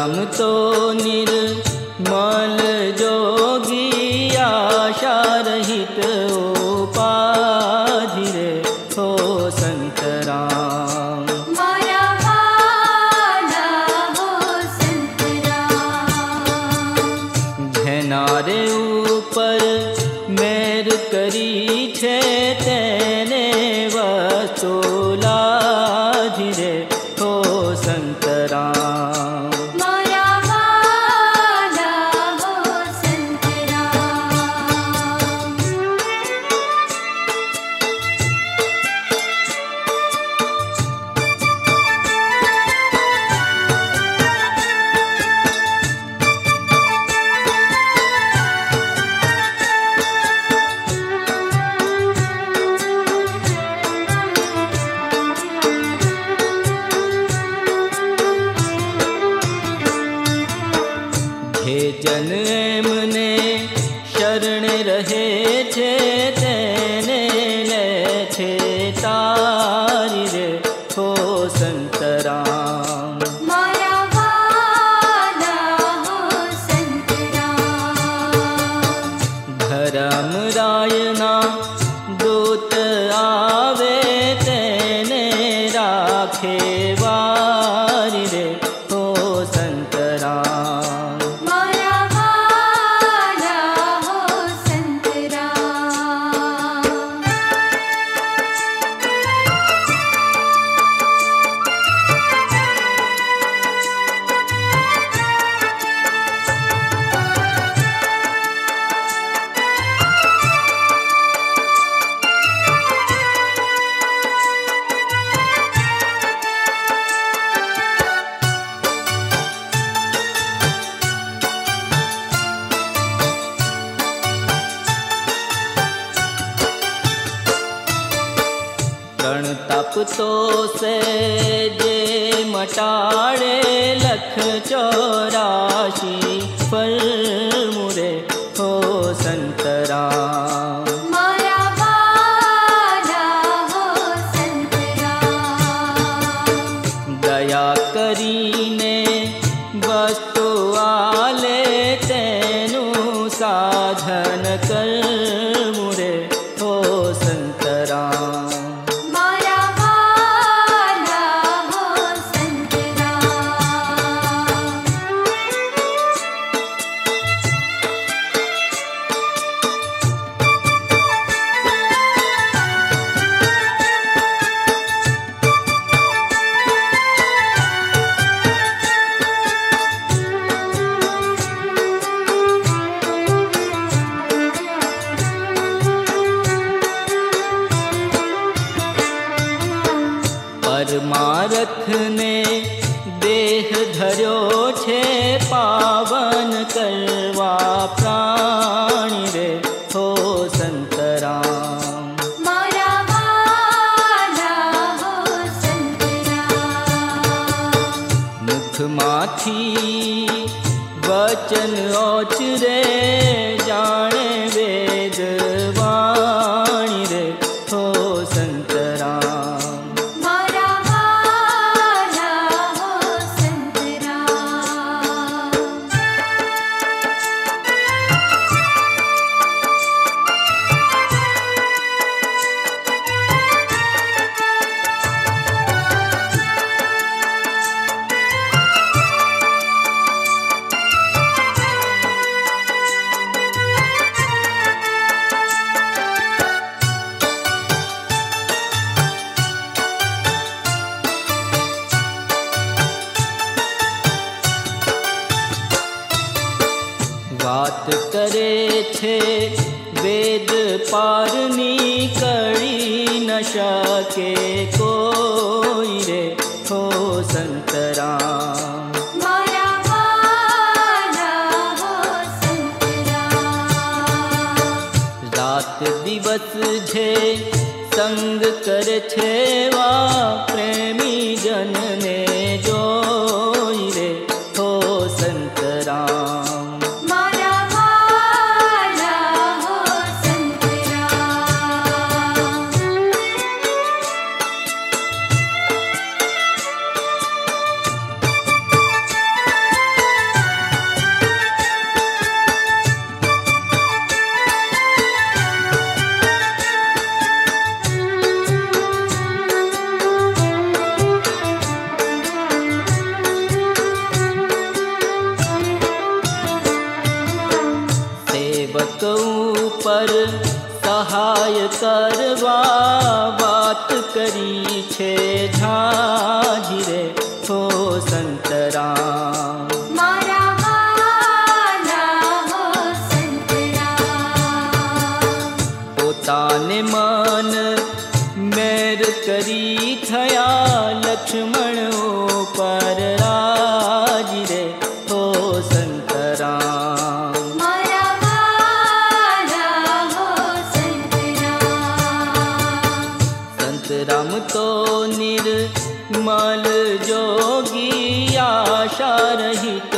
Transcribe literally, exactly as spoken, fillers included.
धर्म तो निर्मल जोगी आशा रहित उपाधि रे हो संत राम। माया वाला हो संत राम। घेनारे ऊपर मेर करी छे तेने वसुलाधि रे हो संत राम। माया वाला हो संत राम। हे जन एमने शरण रहे छे तेने ले छे तारी रे हो संत राम। माया वाला हो संत राम। धर्म रायना दूत आवे तेने राखे वारी रे हो संत राम। माया वाला हो संत राम। गण तप तो से जे मटाड़े लख चौराशी पर मुरे हो संत राम। माया वाला हो संत राम। दया करीने वस्तु आले तेनु साधन कर मुरे हो संत राम। माया वाला हो संत राम। परमारथ ने देह धर्यो छे पावन करवा प्राणी रे हो संत राम। माया वाला हो संत राम। मुख माथी वचन ओचरे जाने वेद वाणी रे हो संत राम। माया वाला हो संत राम। વાત કરે છે વેદ પારની કળી ન શકે કોઈ રે હો સંત રામ। माया वाला हो संत राम। રાત દિવસ છે સંગ કરે છે વા પ્રેમી જનને જોઈ રે હો સંત રામ। माया वाला हो संत राम। सेवक ऊपर सहाय करवा बात करी छे झाझी रे हो संतराम मारा वाला हो संतराम पोताने मन मेर करी थया लक्ष्मण ऊपर राजी रे हो संतराम मारा वाला हो संतराम संतराम तो निर्मल जोगी आशा रहित